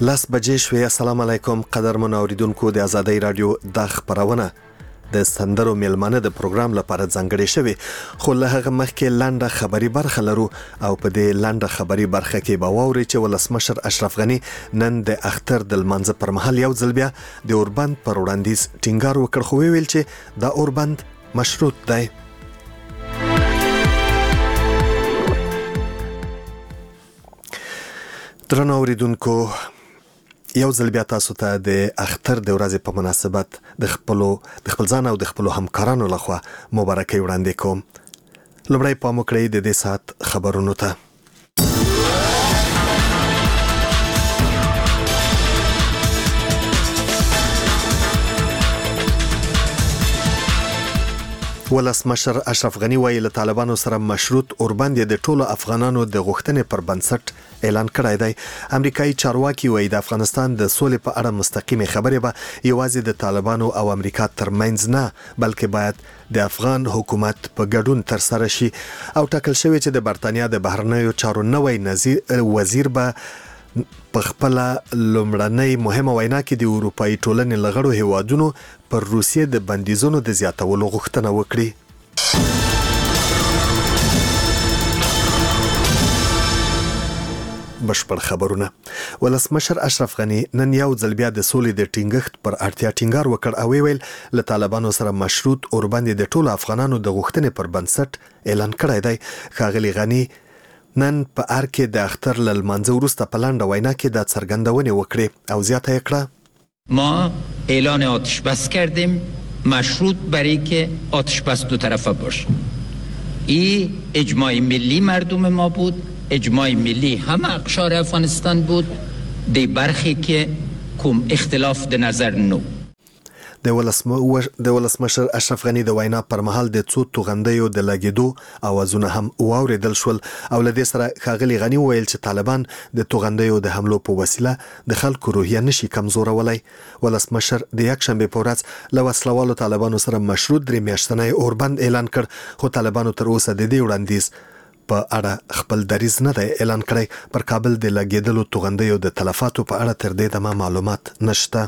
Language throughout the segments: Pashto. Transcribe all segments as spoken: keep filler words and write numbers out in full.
لاس بجې شوې. السلام علیکم قدرمن اوریدونکو، د آزادۍ رادیو د خبرونه د سندرو میلمانه د پروګرام لپاره ځانګړې شوی، خو له هغه مخکې لنډه خبري برخه لرو او په دې لنډه خبري برخه کې به واوري چې ولسمشر اشرف غنی نن د اختر د لمانځه پر مهال یو ځل بیا د اوربند پر وړاندیز ټینګار وکړ، خو ویل چې دا اوربند مشروط دی. درنو اوریدونکو، یو ځل بیا تاسو ته د اختر د ورځې په مناسبت د خپلو د خپل ځان او د خپلو همکارانو لخوا مبارکي وړاندې کوم. لومړی پام وکړئ د دې ساعت خبرونو ته. ولسمشر اشرف غنی وایي له طالبانو سره مشروط اوربند د ټولو افغانانو د غوښتنې پر بنسټ اعلان کړی دی. امریکایي چارواکي وایي د افغانستان د سولې په اړه مستقیمې خبرې به یوازې د طالبانو او امریکا ترمنځ نه، بلکې باید د افغان حکومت په ګډون ترسره شي، او ټاکل شوی چې د برتانیا د بهرنیو چارو نوی وزیر به په خپل لومړنۍ مهمه وینا کې د اروپایي ټولنې لغړو هیوادونو پر روسیې د بندیزونو د زیاتولو غوښتنه وکړي. بشپړ خبرونه. ولسمشر اشرف غنی نن یو ځل بیا د سولې د ټینګښت پر اړتیا ټینګار وکړ او ویل له طالبانو سره مشروط اوربند د ټولو افغانانو د غوښتنې پر بنسټ اعلان کړی دی. ښاغلي غنی نن په ار کې د اختر له لمانځه وروسته په لنډه وینا کې دا څرګندونې وکړې او زیاته یې کړه: ما اعلان آتش بس کردیم مشروط بر اینکه آتش بس دو طرفه باشه. این اجماع ملی مردم ما بود، اجماع ملی همه اقشار افغانستان بود. دی برخی که کوم اختلاف د نظر نو. د ولسمشر اشرف غنی د وینا پر مهال د څو توغندیو د لګیدو اوازونه هم واوریدل شول، او له دې سره ښاغلي غنی ویل چې طالبان د توغندیو د حملو په وسیله د خلکو روحیه نشي کمزورولای. ولسمشر د یکشنبه په ورځ له وسلوالو طالبانو سره مشروط درې میاشتنی اوربند اعلان کړ، خو طالبانو تر اوسه د دې وړاندیز په اړه خپل دریځ نه دی اعلان کړی. پر کابل د لګیدلو توغندیو د تلفاتو په اړه تر دې دمه معلومات نشته.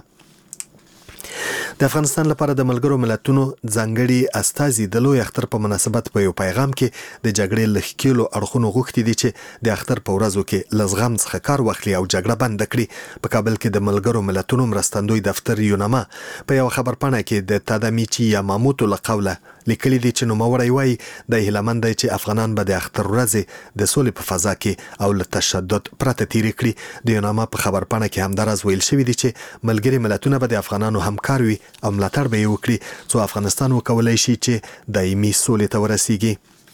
د افغانستان لپاره د ملګرو ملتونو ځانګړي استازي د لوی اختر په مناسبت په یو پیغام کې د جګړې له ښکېلو اړخونو غوښتي دي چې د اختر په ورځو کې له زغم څخه کار واخلي او جګړه بنده کړي. په کابل کې د ملګرو ملتونو مرستندوی دفتر یونما په یو خبرپاڼه کې د تادامیچي یاماموتو له قوله لیکلي دي چې نوموړی وایي د هیلهمند دی چې افغانان به د اختر ورځې د سولې په فضا کې او له تشدد پرته تیرې کړي. د یونما په خبرپاڼه کې همداراز ویل شوي دي چې ملګري ملتونه به د افغانانو همکار وي او ملاتړ به یې وکړي څو افغانستان وکولای شي چې دایمي سولې ته ورسیږي.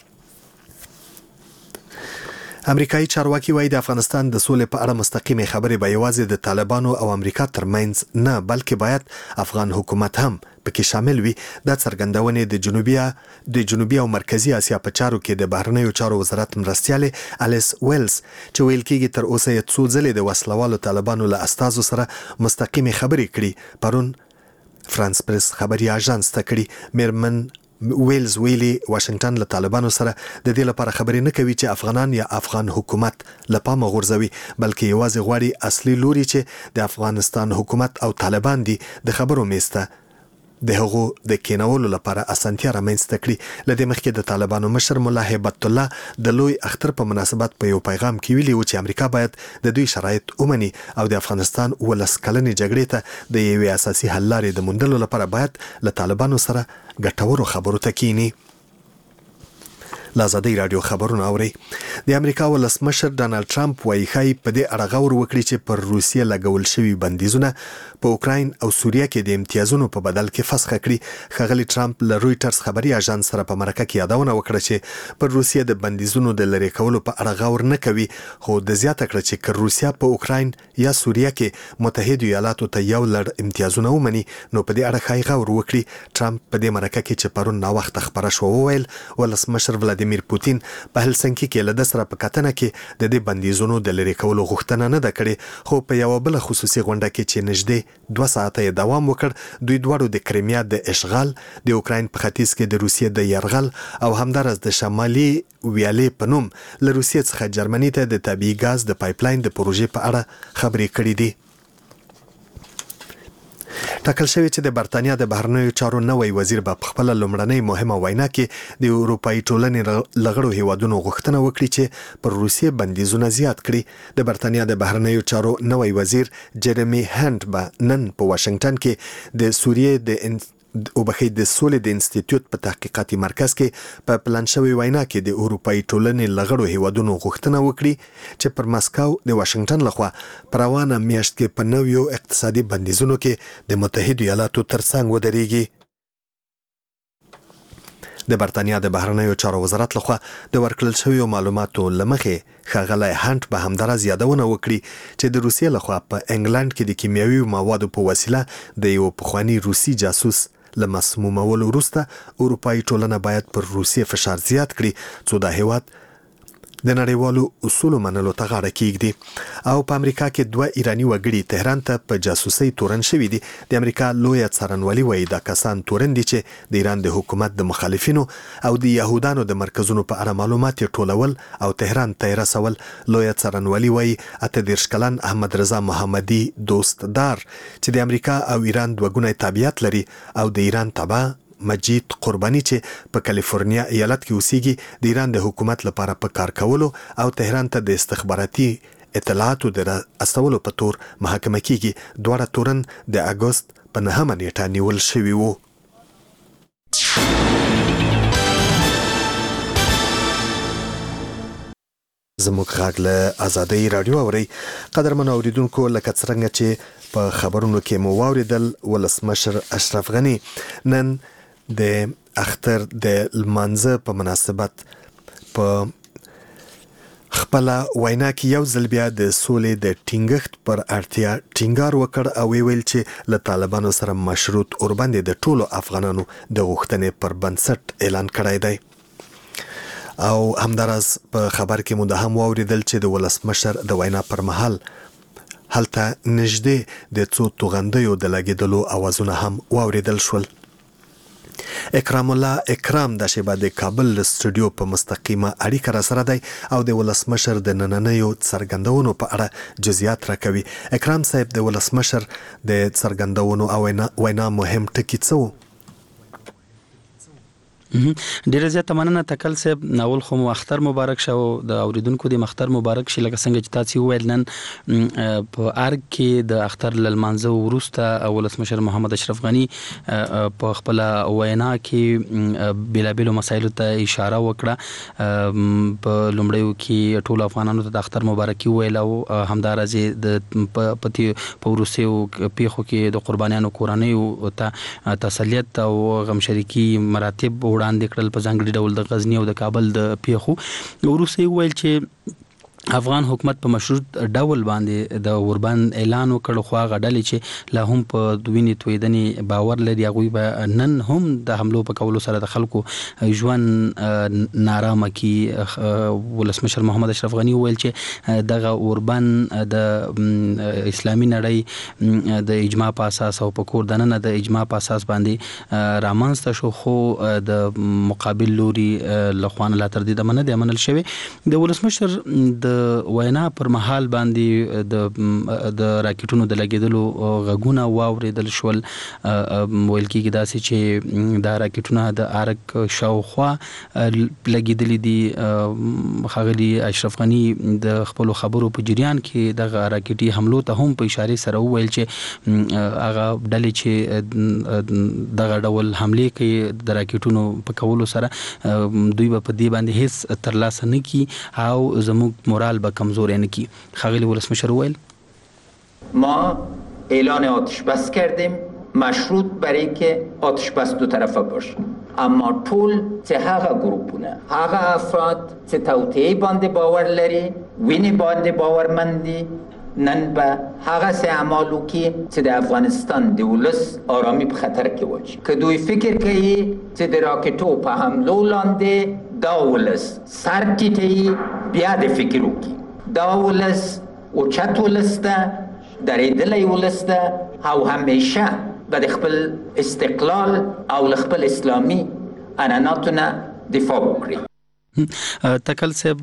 امریکایي چارواکي وایي د افغانستان د سولې په اړه مستقیمې خبرې به یوازې د طالبانو او امریکا ترمنځ نه، بلکې باید افغان حکومت هم پکې شامل وي. دا څرګندونې د جنوبي د جنوبي او مرکزی اسیا په چارو کې د بهرنیو چارو وزارت مرستیالې الیس ویلز چې ویل کېږي تر اوسه یې څو ځلې د وسلوالو طالبانو له استازو سره مستقیمې خبرې کړي، پرون فرانس پریس خبري اژانس ته کړي. میرمن ویلز ویلي واشنگټن له طالبانو سره د دې لپاره خبرې نه کوي چې افغانان یا افغان حکومت له پامه غورځوي، بلکې یوازې غواړي اصلي لوري چې د افغانستان حکومت او طالبان دي د خبرو میسته د هغو د کېنولو لپاره اسانتیا رامنځته کړي. له دې مخکې د طالبانو مشر ملا هیبت الله د لوی اختر په مناسبت په یو پیغام کې ویلي و چې امریکا باید د دوی شرایط ومني او د افغانستان ولس کلنې جګړې ته د یوې اساسي حل لارې د موندلو لپاره باید له طالبانو سره ګټورو خبرو ته کینی. لازادۍ رادیو خبرونه اوري. د امریکا ولسمشر ډانلډ ټرمپ وایي ښایي په دې اړه غور وکړي چې پر روسیې لګول شوي بندیزونه په اوکراین او سوریه کې د امتیازونو په بدل کې فسخ کړي. ښاغلي ټرمپ له رویټرز خبري اژانس سره په مرکه کې یادونه وکړه چې پر روسیې د بندیزونو د لرې کولو په اړه غور نه کوي، خو د زیاته کړه چې که روسیه په اوکراین یا سوریه کې متحده ایالاتو ته یو لړ امتیازونه ومني نو په دې اړه ښایي غور وکړي. ټرمپ په دې مرکه کې چې پرون ناوخته خبره شوه وویل ولسمشر ولادیمیر پوتین په هلسنکي کې له د سره په کتنه کې د دې بندیزونو د لرې کولو غوښتنه نه ده کړې، خو په یو بل خصوصي غونډه کې چې نږدې دوه ساعته یې دوام وکړ دوی دواړو د کریمیا د اشغال، د اوکراین په ختیځ کې د روسیې د یرغل او همدارس د شمالي ویالې په نوم له روسیې څخه جرمني ته د طبیعي ګاز د پایپلاین د پروژې په اړه خبرې کړې دي. ټاکل شوی چې د برتانیا د بهرنیو چارو نوی وزیر به په خپله لومړنۍ مهمه وینا کې د اروپایي ټولنې له غړو هیوادونو غوښتنه وکړي چې پر روسیې بندیزونه زیات کړي. د برتانیا د بهرنیو چارو نوی وزیر جیرمی هانټ به نن په واشنګټن کې د سوریې د او بخې د سولې د انسټیټیوټ په تحقیقاتي مرکز کې په پلان شوی وینا کې د اروپایي ټولنې له غړو هیوادونو غوښتنه وکړي چې پر مسکو د واشنګټن لخوا پر روانه میاشت کې په نویو اقتصادي بندیزونو کې د متحدو ایالاتو ترڅنګ ودرېږي. د برتانیا د بهرنیو چارو وزارت لخوا د ورکړل شویو معلوماتو له مخې ښاغلی هانټ به همداراز یادونه وکړي چې د روسیې لخوا په انګلند کې د کیمیاوي موادو په وسیله د یو پخواني روسي جاسوس له مسمومولو وروسته اروپایي ټولنه باید پر روسیې فشار زیات کړي څو دا هیواد د نړیوالو اصولو منلو ته غاړه کیږدي. او په امریکا کې دوه ایراني وګړي تهران ته په جاسوسۍ تورن شوي دي. د امریکا لویه څارنوالي وایي دا کسان تورن دي چې د ایران د حکومت د مخالفینو او د یهودانو د مرکزونو په اړه معلومات ټولول او تهران ته رسول. لویه څارنوالي وایي اته دېرش کلن احمد رضا محمدي دوستدار چې د امریکا او ایران دوه ګونی تابعیت لري او د ایران تابع مجید قربانی چې په کالیفورنیا ایالت کې اوسېږي د ایران د حکومت لپاره په کار کولو او تهران ته د استخباراتي اطلاعاتو د استولو په تور محاکمه کیږي. دواړه تورن د اګوست په نهمه نیټه نیول شوي وو. زموږ غږ له ازادۍ راډیو اورئ. قدرمنو اوریدونکو، لکه څرنګه چې په خبرونو کې مو واوریدل، ولسمشر اشرف غني نن د اختر د لمانځه په مناسبت په خپل وینا کې یو ځل بیا د سولې د ټینګښت پر اړتیا ټینګار وکړ او ویل چې له طالبانو سره مشروط اوربند د ټولو افغانانو د غوښتنې پر بنسټ اعلان کړی دی. او همداراز په خبر کې مو د هم واوریدل چې د ولسمشر د وینا پر مهال هلته نږدې د څو توغندیو د لګېدلو اوازونه هم واوریدل شول. اکرام الله اکرام د شیبه د کابل سټوډیو په مستقیمه اړیکه را سره دی او د ولسمشر د نننیو څرګندونو په اړه جزئیات راکوي. اکرام صاحب، د ولسمشر د څرګندونو او وینا مهم ټکي څه وو؟ ډیره زیاته مننه تکل صاحب. ناول خو مو اختر مبارک شو، د اوریدونکو د مختر مبارک شي. لکه څنګه چې تاسو وویل، نن په ارګ کې د اختر لمانځه وروسته ولسمشر محمد اشرف غني په خپل وینا کې بیلابیلو مسایلو ته اشاره وکړه. په لومړیو کې ټول افغانانو ته د اختر مبارکي ویل او همدارز د پتی په وروستیو پیښو کې د قربانیانو کورنیو ته تسلیت او غم شریکي مراتب وړاندې کړل په ځانګړي ډول د غزنی او د کابل د پیښو. وروسته ویل چې افغان حکومت په مشروط ډول باندې د اوربند اعلان وکړ، خو هغه ډلې چې لا هم په دوینې تویدنې باور لري هغوی به نن هم د حملو په کولو سره د خلکو ژوند نارامه کی. ولسمشر محمد اشرف غني وویل چې دغه اوربند د اسلامي نړۍ د اجماع په اساس او په کور دننه د اجماع په اساس باندې رامنځته شو، خو د مقابل لوري لخوا لا تر دې دمنه د منل شوی. د ولسمشر د وینا پر مهال باندې د د راکټونو د لګیدلو غږونه واوریدل شول. ویل کېږي داسې چې دا راکټونه د ارګ شاوخوا لګیدلي دي. ښاغلي اشرف غني د خپل خبرو په جریان کې د راکټي حملو ته هم په اشاره سره وویل چې هغه ډلې چې دغه ډول حمله کوي د راکټونو په کولو سره دوی په دې باندې هیڅ ترلاسه نه کی او زموږ مورال به کمزور نه کی. خاغلی ولسمشر ویل ما اعلان آتش بس کردیم مشروط بر اینکه آتش بس دو طرفه باشه، اما طول چه هغه گروپونه هغه افراد چه توطئه باندې باور لري ویني باندې باورمندي نن به هغه سه اعمالو کې چې د افغانستان د ولس آرامی په خطر کې واچي. که دوی فکر کوي چې د راکټو په حملو لاندې دا ولس سر ټیټوي، بیا د فکر وکړي. دا ولس اوچت ولس ده، درېدلی ولس ده او همیشه به د خپل استقلال او خپل اسلامي عنعناتو نه دفاع وکړي. تکل صاحب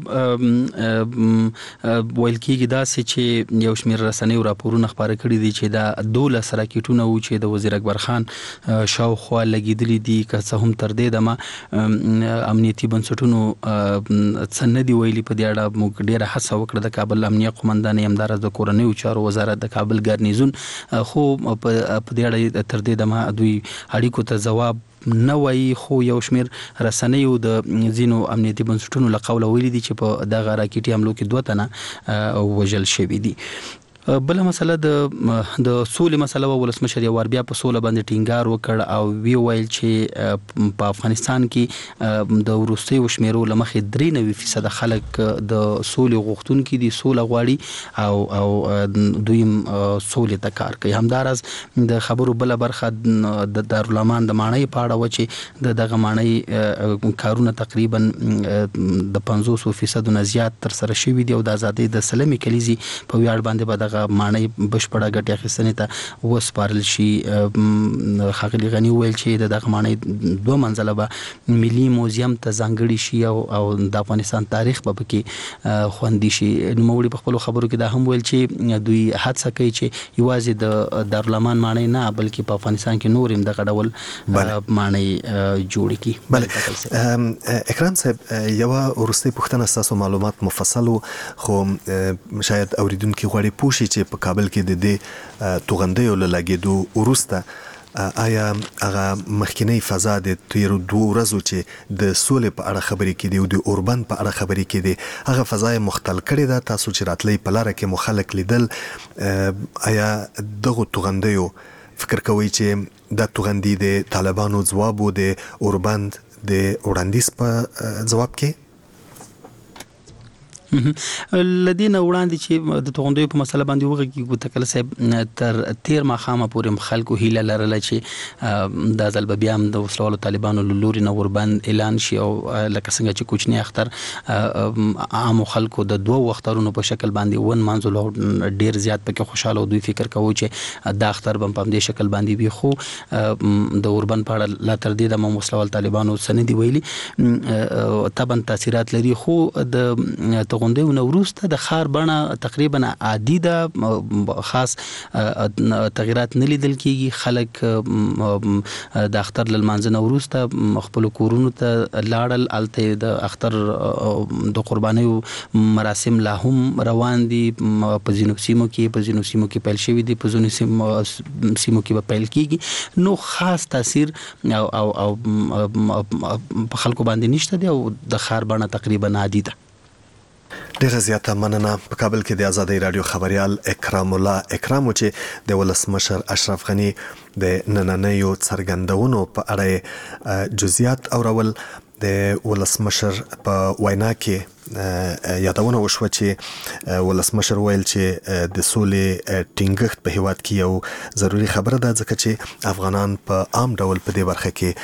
ویل کېږي داسې چې یو شمېر رسنیو راپورونه خپاره کړي دي چې دا دولس راکېټونه وو چې د وزیر اکبر خان شاوخوا لګېدلي دي، که څه هم تر دې دمه امنیتي بنسټونو څه نه دي ویلي. په دې اړه موږ ډېره هڅه وکړه د کابل امنیه قومندانۍ، همداراز د کورنیو چارو وزارت، د کابل ګارنیزون، خو په دې اړه تر دې دمه دوی اړیکو ته ځواب نه وایي. خو یو شمېر رسنیو د ځینو امنیتي بنسټونو له قوله ویلي دي چې په دغه راکېټي حملو کې دوه تنه وژل شوي دي. بله مسله د د سولې مسله و. ولسمشر یو وار بیا په سوله باندې ټینګار وکړ او وی ویل چې په افغانستان کې د وروستیو شمیرو له مخې درې نوي فیصده خلک د سولې غوښتونکي دي، سوله غواړي او او دوی سولې ته کار کوي. همداراز د خبرو بله برخه د دارالامان د ماڼۍ په اړه و چې د دغه ماڼۍ کارونه تقریبا د پنځوس فیصدو نه زیات ترسره شوي دي او د ازادۍ د سلمې کلیزې په ویاړ باندې به ماڼۍ بشپړه ګټې اخیستنې ته وسپارل شي. ښاغلي غني وویل چې د دغه ماڼۍ دوه منزله به ملي موزیم ته ځانګړي شي او او د افغانستان تاریخ به پکې خوندي شي. نوموړي په خپلو خبرو کې دا هم ویل چې دوی هڅه کوي چې یوازې د دارالامان ماڼۍ نه بلکې په افغانستان کې نور هم دغه ډول ماڼۍ جوړې کړي. بله اکرام صاحب، یوه وروستۍ پوښتنه، ستاسو معلومات مفصل وو خو شاید اوریدونکي غواړي پوه شي چې په کابل کې د دې توغندیو له لګېدو وروسته آیا هغه مخکینی فضا د تیرو دوه ورځو چې د سولې په اړه خبرې کېدې او د اوربند په اړه خبرې کېدې هغه فضا یې مختل کړې ده؟ تاسو چې راتلئ په لاره کې مو خلک لیدل، آیا دغو توغندیو فکر کوئ چې دا توغندي د طالبانو ځواب و د اوربند د وړاندیز په ځواب کې؟ لدینه وړاندې چې د توغندیو په مسله باندې وغږیږو، تکل صاحب تر تیر ماښامه پورې خلکو هیله لرله چې دا ځل به بیا هم د وسلوالو طالبانو له لوري نه اوربند اعلان شي او لکه څنګه چې کوچني اختر عامو خلکو د دوو اخترونو په شکل باندې ونمانځلو او ډېر زیات پکې خوشحاله او دوی فکر کوو چې دا اختر به په همدې شکل باندې وي. خو د اوربند په اړه لا تر دې دمه وسلوال طالبانو څه نه دي ویلي. طبعا تاثیرات لري خو د توغندیو نه وروسته د ښار بڼه تقریبا عادي ده، خاص تغیرات نه لیدل کېږي. خلک د اختر له لمانځه نه وروسته خپلو کورونو ته لاړل، هلته د اختر د قربانیو مراسم لا هم روان دي. په ځینو سیمو کې په ځینو سیمو کې پیل شوي دي، په ځینو سیمو کې به پیل کېږي. نو خاص تاثیر او او او په خلکو باندې نشته دی او د ښار بڼه تقریبا عادي ده. ډیره زیاته مننه. په کابل کې د آزادۍ رادیو خبریال اکرام الله اکرام چې د ولسمشر اشرف غني د نننیو څرګندونو په اړه جزئیات اورول. د ولسمشر په وینا کې یادونه وشوه چې ولسمشر ویل چې د سولې ټینګښت په هیواد کې یو ضروری خبره ده، ځکه چې افغانان په عام ډول په دې برخه کې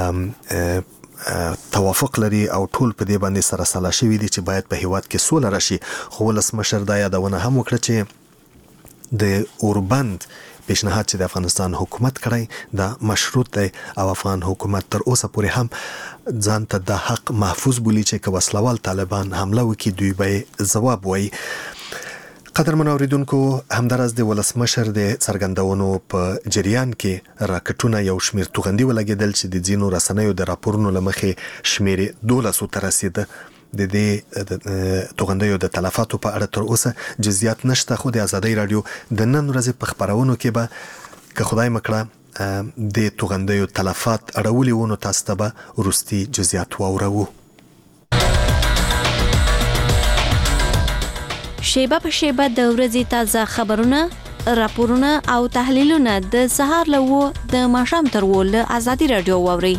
توافق لري او ټول په دې باندې سره سلا شوي دي چې باید په هیواد کې سوله راشي. خو ولسمشر دا یادونه هم وکړه چې د اوربند پیشنهاد چې د افغانستان حکومت کړی دا مشروط دی او افغان حکومت تر اوسه پورې هم ځان ته د حق محفوظ بولي چې که وسلوال طالبان حمله وکړي دوی به ځواب وایي. قدرمن اوریدونکو، همداراز د ولسمشر د څرګندونو په جریان کې راکټونه یو شمېر توغندي ولګېدل چې د ځینو رسنیو د راپورونو له مخې شمېرې دولسو ته رسېده. د دې توغندیو د تلفاتو په اړه تر اوسه جزئیات نشته، خو د آزادۍ رادیو د نن ورځې په خپرونو کې به که خدای مکړه د توغندیو تلفات اړولي وو نو تاسو ته به وروستي جزئیات واورو. شیبه په شیبه د ورځې تازه خبرونه، راپورونه او تحلیلونه د سهار له وو د ماښام تر وو له آزادۍ رادیو واورئ.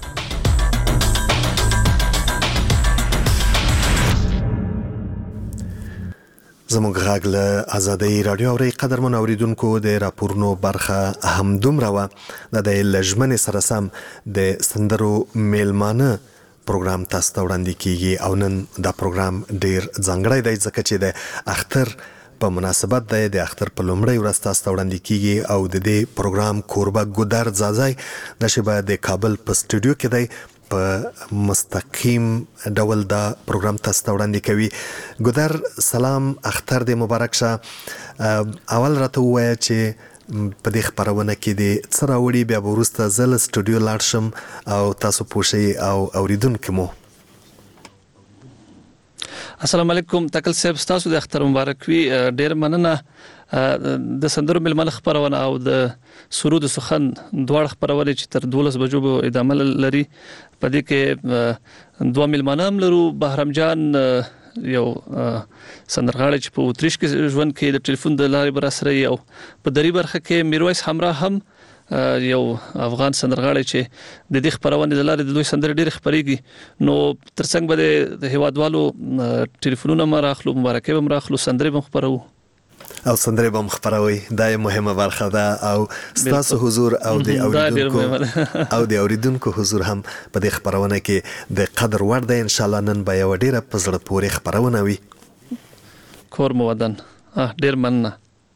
زموږ غږ له آزادۍ رادیو اورئ. قدرمن اوریدونکو، د راپورونو برخه همدومره وه. دا د لژمنې سره سم د سندرو میلمانه پروګرام تاسو ته وړاندې کیږي او نن دا پروګرام ډیر ځانګړی دی ځکه چې د اختر په مناسبت دی. د اختر په لومړۍ ورځ تاسو ته وړاندې کیږي او د دې پروګرام کوربه ګودر ځاځی د شبا د کابل په سټوډیو کې دی په مستقیم ډول دا پروګرام تاسو ته وړاندې کوي. ګودر سلام، اختر دې مبارک شه. اول راته ووایه چې په دې خبرونه کې د څه راوړي، بیا به وروسته زه له سټوډیو لاړ شم او تاسو پوه شئ او اوریدونکي مو. السلام علیکم تکل صاحب، تاسو د اختر مبارک وي. ډیر مننه. د سندرو ململ خبرونه او د سرود سخن دواړه خبرونه چې تر دولس بجو به ادامه لري. په دې کې دوه ملمانه هم لرو. بهرام جان یو سندرغاړی چې په اتریش کې ژوند کوي، د ټلیفون د لارې بر سره یو په دری برخه کې میرویس همراه هم یو افغان سندرغاړی چې د دې خبرونه د لارې د دوی سندرې ډېر خبريږي. نو ترڅنګ به د هیوادوالو ټلیفونونه مراخلو، مبارکي به مراخلو، سندرې به خبرو او سندرې به مخبروي. دا یو مهمه برخه ده او ستاسو حضور او د اوریدونکو او د اوریدونکو حضور هم په دې خبرونه کې د قدر وړ ده. ان شاء الله نن به یو ډیره په زړه پورې خبرونه وي. کور مو ودان. ډیر مننه.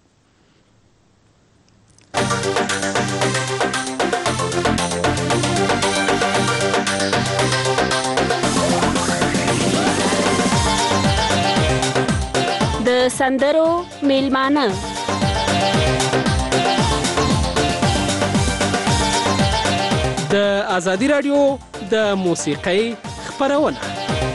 د سندرو میلمانه د ازادي رادیو د موسیقۍ خبرونه.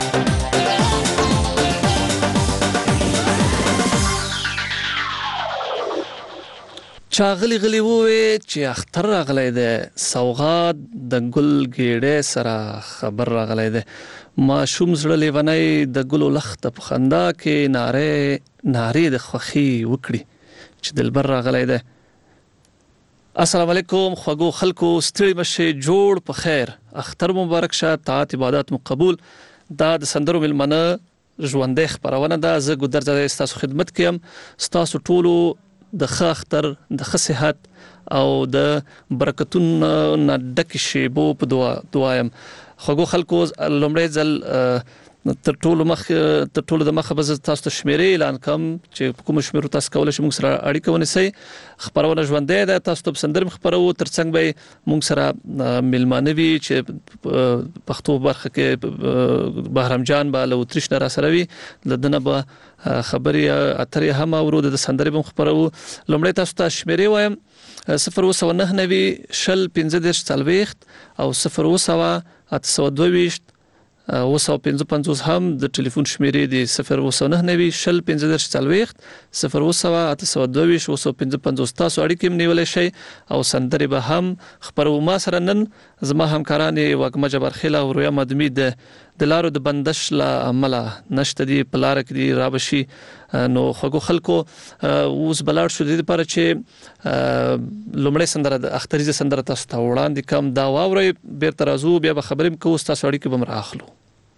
چاغلی غلی وې چې اختر راغلی دی، سوغات د ګل ګېډې سره خبر راغلی دی. ماشوم زړه لیونی د ګلو لخته په خندا کې نارې نارې د خوښي وکړي چې دلبر راغلی دی. السلام علیکم خوږو خلکو، ستړي مشه، جوړ په خیر، اختر مبارک شه، طاعت عبادت مو قبول. دا د سندرو ملمنه ژوندۍ خبرونه ده. زه ګودر زاده ستاسو خدمت کې یم. ستاسو ټولو د ښه اختر، د ښه صحت او د برکتونو نه ډکې شیبو په دعا دعایم. خوږو خلکو، لومړی ځل تر ټولو مخ تر ټولو د مخه به تاسو ته شمیرې اعلان کوم چې په کوم شمیرو تاسو کولی شئ موږ سره اړیکه ونیسئ. خبرونه ژوندۍ ده، تاسو ته سندرې خبرو، ترڅنګ به موږ سره میلمانه وي چې پښتو برخه کې بهرام جان به له اتریش نه را سره وي، له دنه به خبرې اترې هم اورو، د سندرې به خبرو. لومړی تاسو ته شمیرې وایم: صفر اوه سوه نهه نوي شل پنځه دېرش څلوېښت او صفر اوه سوه اته سوه دوه ویشت اوه سوه پنځه پنځوس هم د ټلیفون شمیرې دي. صفر اوه سوه نهه نوي شل پنځه دېرش څلوېښت، صفر اوه سوه اته سوه دوه ویشت اوه سوه پنځه پنځوس. تاسو اړیکې هم نیولی شئ او سندرې به هم خپرو. ما سره نن زما همکاران وږمه جبارخیل او رویا مدمي د د لارو د بندش له امله نشته دي، په لاره کې دي، را به شي. نو خوږو خلکو اوس به لاړ شو د دې لپاره چې لومړی سندره د اختریزه سندره تاسو ته وړاندې کوم. دا واورئ، بیرته راځو، بیا به خبرې کوو، ستاسو اړیکې به م رااخلو.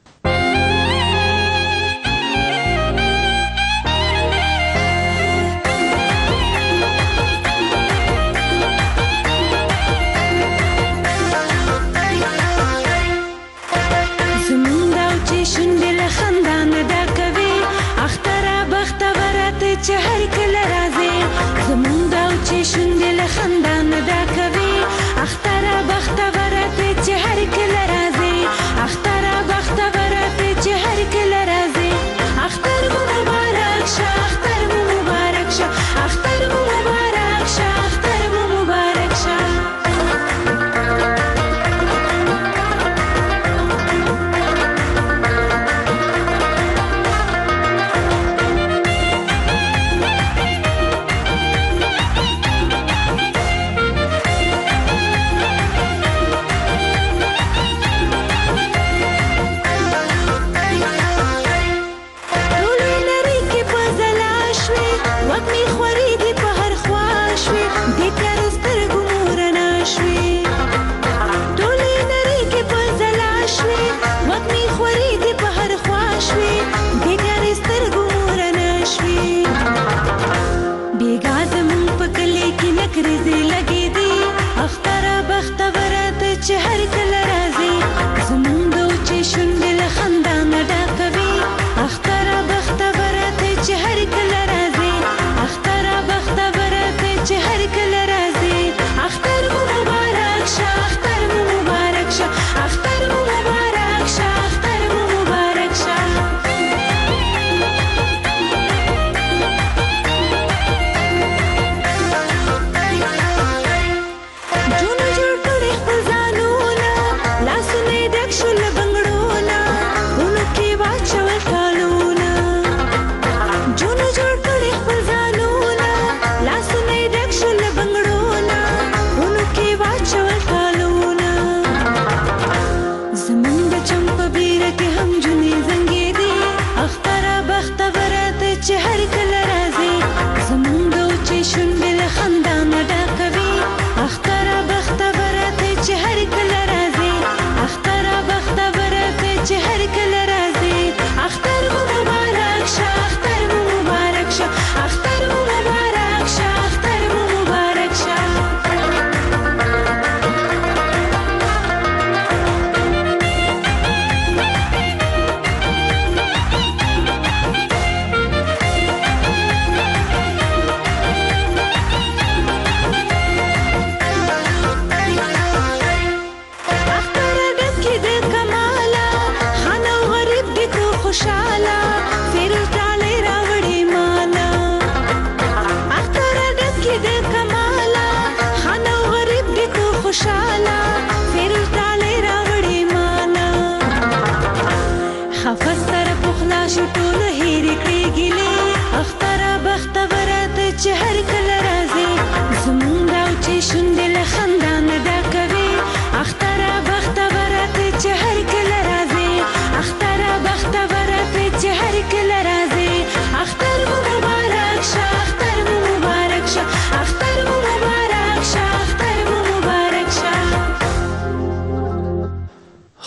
چې هر کله راځي زمونږ دا چې شونډې له خندا نه دا کوي. اختره بختوره ته چې هر کله راځي، اختره بخت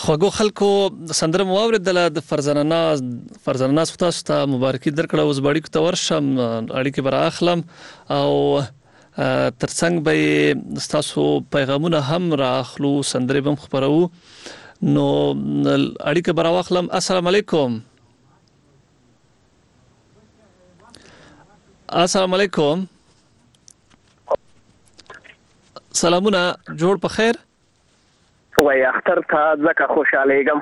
خوګو خلکو سندره مو اوریدله د فرزانه ناز فرزانه ناز تاسو ته مبارکي درکړه. اوس باندې ته ورشم اړیکې بر اخلم او ترڅنګ به تاسو پیغامونه هم راخلو سندره بم خبرو نو اړیکې بر واخلم. السلام علیکم. السلام علیکم. سلامونه جوړ په خیر. وای اختر ته ځکه خوشالېږم.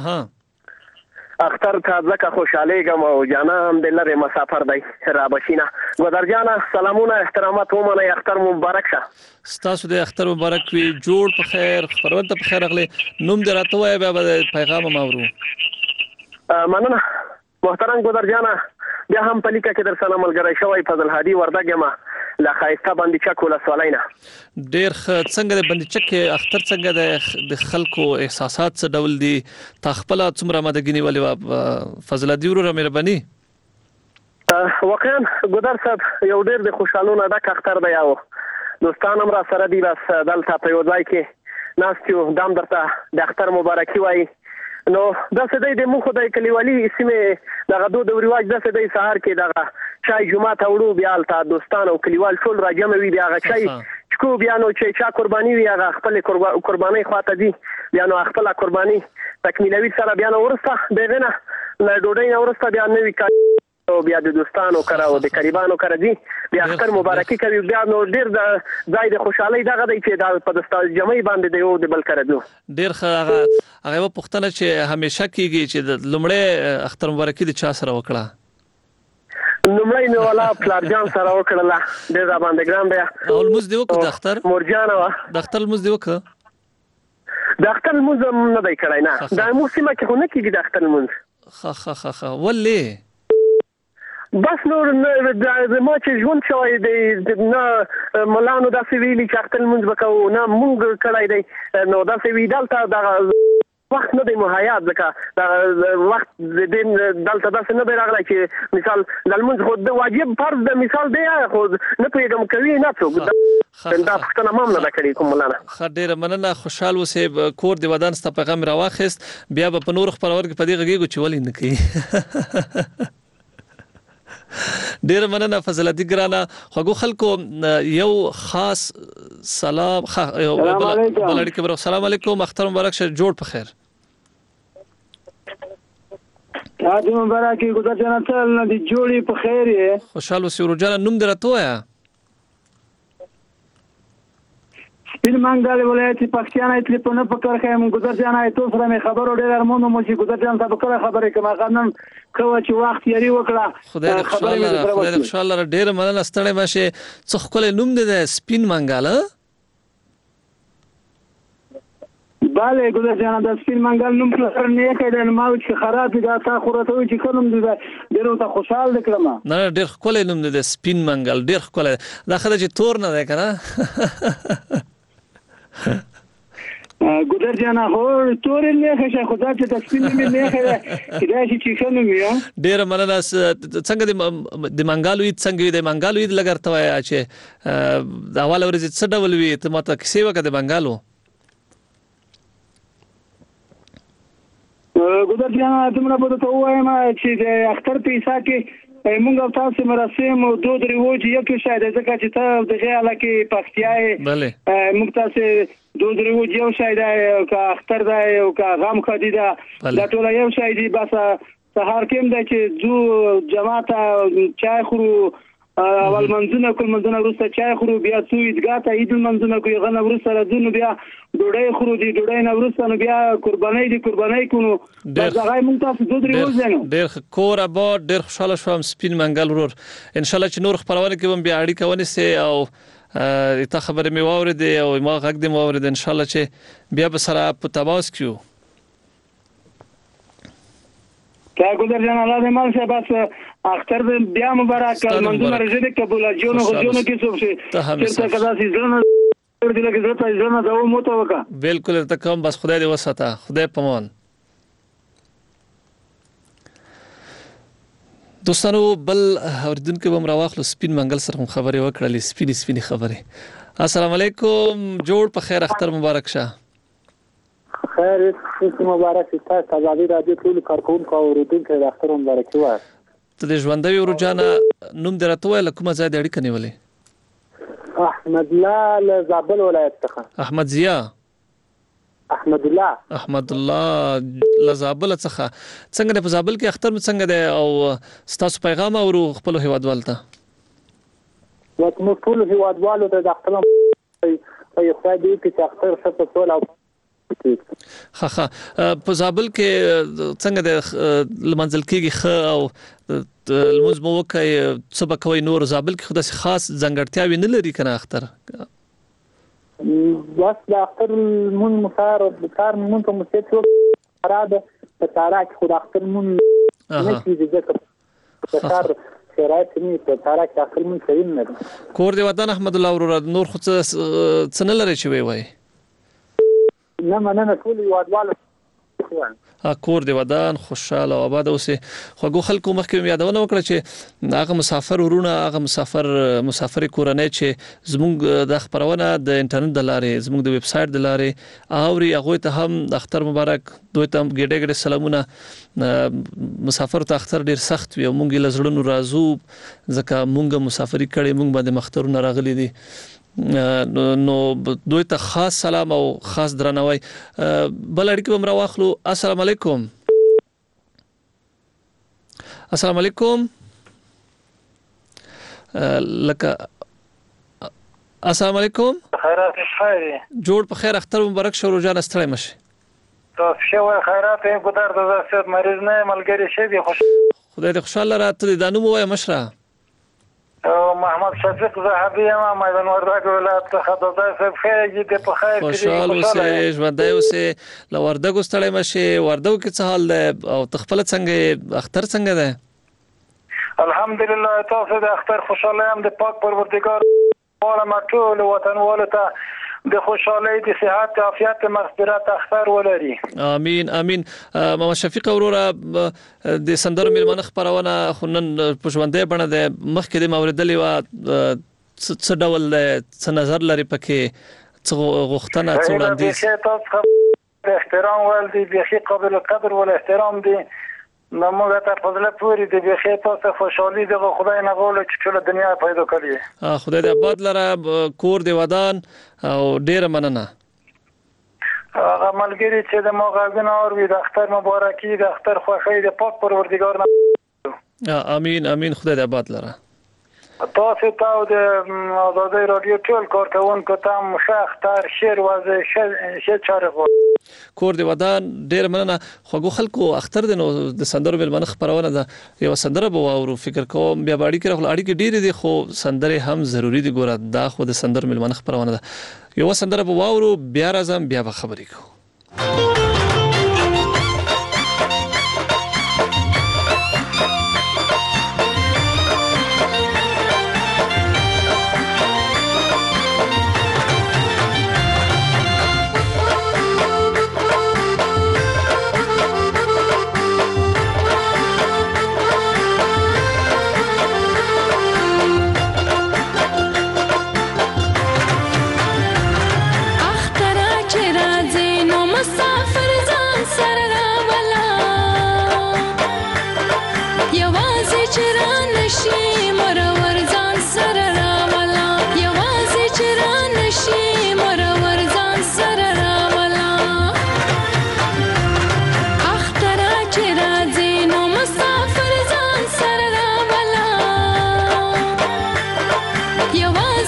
اها اختر ته ځکه خوشالېږم او جانان د لرې مسافر دی را بشینه. ګودر جانه سلامونه احترامات ومنئ. اختر مبارک شه. ستاسو د اختر مبارک وي. جوړ په خیر. خبرونه په خیر اغلی. نوم دې راته وایه بیا به پیغام هم اورو. مننه محترم ګودر جانه. بیا هم په لیکه کې در سره ملګری شوی فضل هادي وردګ یم له ښایسته بندیچک ولسوالۍ نه. ډېر ښه. څنګه د بندیچک اختر څنګه د خلکو احساسات څه ډول دي؟ تا خپله څومره آمادګي نیولې وه؟ فضل هادي وروره مهرباني. واقعا ګودر صاحب یو ډېر د خوشحالونه ډک اختر دی او دوستان هم را سره دي. بس دلته په یو ځای کې ناست یو دا هم درته د اختر مبارکي وایي. نو داسې دی د موږ د کلیوالي سیمې دغه دود او رواج داسې دی سهار کې دغه چای جومات ته وړو بیا هلته دوستان او کلیوال ټول راجمع وي. بیا هغه چای چکو بیا نو چې چا قرباني وي هغه خپلې قربانۍ خواته ځي بیا نو خپله قرباني تکمیلوي سره بیا نو وروسته د هغې نه له ډوډۍ نه وروسته بیا نوي کال بیا د دوستانو کره او د قریبانو کره ځي بیا اختر مبارکي کوي. بیا نو ډېر د ځای د خوشحالۍ دغه دی چې دا په دستاز جمعۍ باندې د یو د بل کره ځو. ډېر ښه. هغه هغه یوه پوښتنه چې همیشه کېږي چې د لومړی اختر مبارکي د چا سره وکړه؟ لومړی مې والا پلارجان سره وکړله. ډېر را باندې ګران دی. او لمونځ دې وکړه د اختر؟ مورجانه وه. د اختر لمونځ دې وکړه؟ د اختر لمونځ هم نه دی کړی. نه د زموږ سیمه کې خو نه کېږي د اختر لمونځ. ښه ښه ښه ښه. ولې؟ بس نور ما چې ژوند شوی دی نه ملانو داسې ویلي چې اختر لمونځ به کوو نه مونږ کړی دی. نو داسې وي دلته دغه وخت نه دی مهیا ځکه دغه وخت د دې دلته داسې نه دی راغلی چې مثال د لمونځ خو د واجب فرض د مثال دی خو نه پوهېږم کوي نه څوک دا پوښتنه ما هم نه ده کړې کوم مولانا. ښه ډېره مننه. خوشحال اوسې. کور د ودان ستا پیغام راواخیست. بیا به په نورو خپرور کې په دې غږېږو چې ولې نه کوي. ډېر مننه فضل هادي ګرانه. خوږو خلکو یو خاص سلام بل اړیکې برو. السلام علیکم. اختر مبارک شه. جوړ په خیر. حاجی مبارک ګودر جان تل نه دی جوړې په خیر یې. خوشحال اوسې ورو جان. نوم دې راته وایه. سپین منګل ولایت پښتون ای تلیفون په کار خیم ګودر جان ای تو سره مې خبرو ډېر ارمانو مو چې ګودر جان تاسو کله خبرې کوم غنن کوه چې وخت یاري وکړه. خدای دې خوشاله خدای دې خوشاله ډېر مننه. ستړی مشه. څه خپل نوم دې سپین منګل؟ bale ګودر جان د سپین منګل نوم پر نه کېدل ما چې خراب دي تا خو راته وي چې کوم دې ډېر ته خوشاله کړم. نه ډېر خپل نوم دې سپین منګل. ډېر خپل دا خدای چې تور نه ده کنه. ګودر جان هو تور نه ښه خدا چې د سپین مې نه ښه کدا چې څنګه مې ډېر مننه. څنګه د منګالو عید څنګه د منګالو عید لګرته وای چې د اول ورځ څه ډول وي ته ماته کیسه وکړه د منګالو؟ ګودر جان تمره په تو وایم چې د اختر په حساب کې موږ تاسو مراسم او دود رواج یو کې شاید ځکه چې ته د غیاله کې پښتیاي بله موږ تاسو دود رواج یو شاید او اختر دا او غم خدي دا دا ټول یو شاید بس سهار کې د چې جو جماعت چای خورو اول منځونه کول منځونه وروسته چای خورو بیا څو عیدګاه ته عید منځونه کوي غنه وروسته راځو بیا ډوډۍ خورو دي ډوډۍ نه وروسته نو بیا قربانۍ دي قربانۍ کوو. دا هغه موږ تاسو دود رواج نه ډېر کور آباد. ډېر خوشاله شوم سپین منګل ورور. ان شاء الله چې نور خبرونه کوم بیا اړیکه ونیسي او ته خبرې مې واورېدې او ما غږ دې مې واورېد. ان شاء الله چې بیا به سره په تماس کیو. کا ګودر جان الله دې مال شه بس اختر بیا مبارک منظور رجب قبول جون غجون کې څه شي چې کدا سي ځنه دې لکه زړه ته ځنه دا مو ته وکا. بالکل ته کوم بس خدای دې وساته. خدای پمان. دوستانو بل اوریدونکو بم راواخلو سپین منګل سره خبرې وکړلې سپین سپین خبرې. السلام علیکم. جوړ په خیر. اختر مبارک شه. خیر څه مبارک تاسو آزادي رادیو ټول کارکونکو او اوریدونکو د اختر مبارکي وایي. ته د ژوندوي ورجانه نوم دې راته وایه له کومه ځای د اړیکه نیولې؟ احمد الله له زابل ولایت څخه. احمد ضیا احمد الله احمد الله له زابل څخه. څنګه د په زابل کې اختر څنګه دی او ستاسو پیغام اورو خپل هیوادوال ته؟ وته موږ ټول هیوادوالو ته د اختر په خدای دې چې اختر څه په ټول او ها ها په زابل کې څنګه د لمنځل کېږي خ او لمونځ مو وکړئ څه به کوئ نور؟ زابل کې خو داسې خاص ځانګړتیاوې نه لري که نه اختر؟ بس د اختر لمونځ مو کار د کار لمونځ په مسجد کې فرا ده په تارا کې خو د اختر لمونځ نه کېږي ځکه په کار شرایط نه په تارا کې اختر لمونځ کوي نه ده. کور د وطن احمد الله وروره نور خو څه نه لرئ چې ویې وایي؟ نه مننه ټول هیوادوالو کور د ودان خوشاله او آباد اوسې. خوږو خلکو مخکې مې یادونه وکړه چې هغه مسافر ورونه هغه مسافر مسافر کورنۍ چې زموږ د خبرونه د انټرنیټ د لارې زموږ د ویب سایټ د لارې اوري هغه ته هم اختر مبارک دوی ته ګډه ګډه سلامونه. مسافر ته اختر ډیر سخت وي او مونږ له زړونو راځو ځکه مونږ مسافری کړي مونږ باندې مخترونه راغلي دي نو دوی ته خاص سلام او خاص درناوی. بل اړیکه به مر واخلو. السلام علیکم. السلام علیکم. لکه السلام علیکم. خیرات خیر جوړ په خیر اختر مبارک شو روزانه ستړی مشه. تاسو شوه خیرات یې ګدار د زړه مریض نه ملګری شه دي خوش خدای دې خوشاله راته د انو وای مشره محمد شفیق زاهدی ما میدان وردګ ولایت څخه د ځای صاحب خیر دې په خیر کې خوشاله اوسې ژوندۍ اوسې له وردګ ستړی مشه. وردګ کې څه حال ده او تخپل څنګه اختر څنګه ده؟ الحمدلله تاسو د اختر خوشاله هم د پاک پروردگار ولا مټول وطن ولته د خوشحالۍ د صحت عافیت مغفرت اختر ولري. امين امين. محمد شفیق وروره د سندرو میلمنه خبرونه خنن په ژوندۍ بڼه د مخکې د موردلې و څه ډول څه نظر لري پکې څه غوښتنه څه وړاندیز؟ تاسو احترام ول دي بيخي قابل القدر ول احترام دي نو موږ ته فضله پوری دی بيخي تاسو خوشحالي د خدای نه غواړو چې ټول دنیا پیدا کړي. خدای دې آباد لره کور دی ودان او ډیر مننه. هغه ملګری چې د موغاګن اور وي د اختر مبارکي د اختر خوښي د پاک پروردگار نه. امين امين. خدای دې آباد لره. تاسو ته د آزادۍ رادیو ټول کارکونکو ته هم ښه اختر شعر وازه ښه چارې غواړم. کور دی ودان ډیر مننه. خوږو خلکو اختر دی نو د سندرو میلمنه خبرونه ده یو سندره به واورو فکر کوم بیا باندې کې راغله اړیکې ډیر دي خو سندره هم ضروری دي ګوره دا خو د سندرو میلمنه خبرونه ده یو سندره به واورو بیا راځم بیا به خبرې کوو.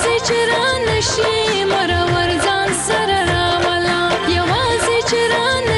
چرا نشي مرور ځان سره راولا یوازې چرا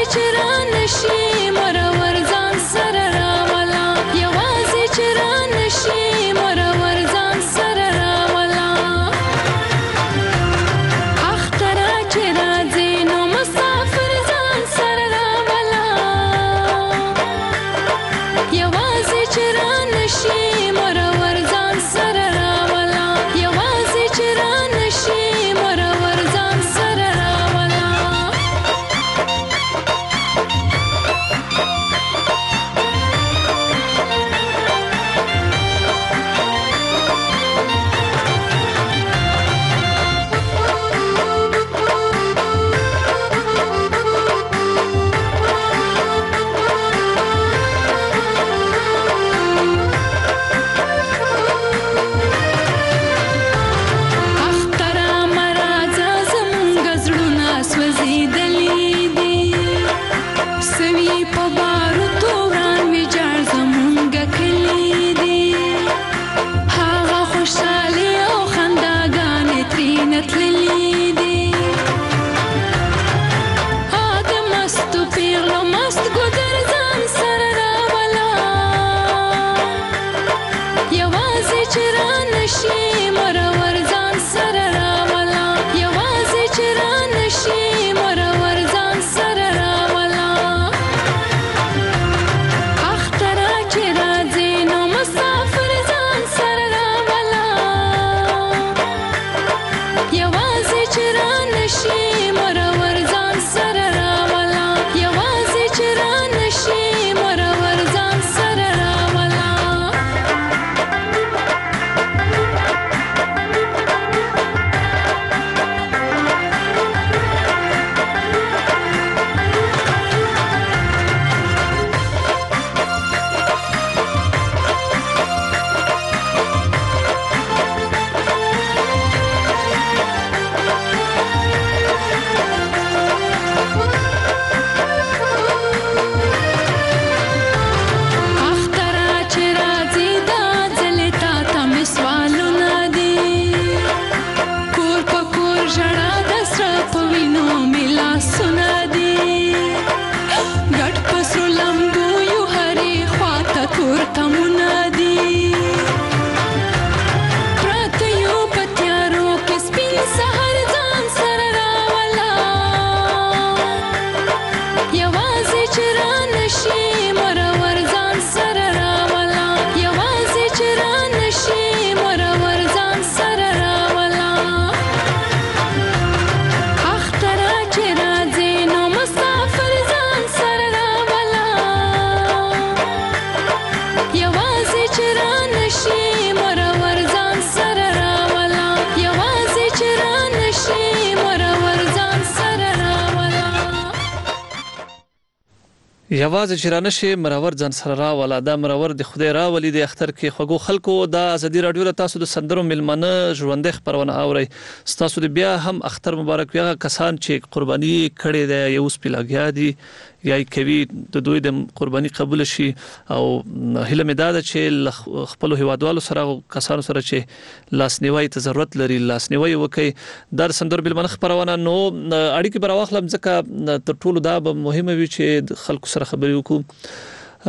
یوازې چې رانشي مرور ځان سره راولا دا مرور د خدای راولي د اختر کې خوګو خلکو د ازادي رادیو له تاسو د سندرو ملمنه ژوندې خبرونه اوري تاسو د بیا هم اختر مبارک وي کسان چې قرباني کړي د یو سپیلاګیا دي یا کوي د دوی د قرباني قبول شي او هله مداد چې خپل هیوادوالو سره کسانو سره چې لاسنیوي ته ضرورت لري لاسنیوي وکي در سندرو ملمنه خبرونه نو اړیکې براوخلم ځکه تر ټولو دا مهمه وي چې خلکو سره خبرې وکړو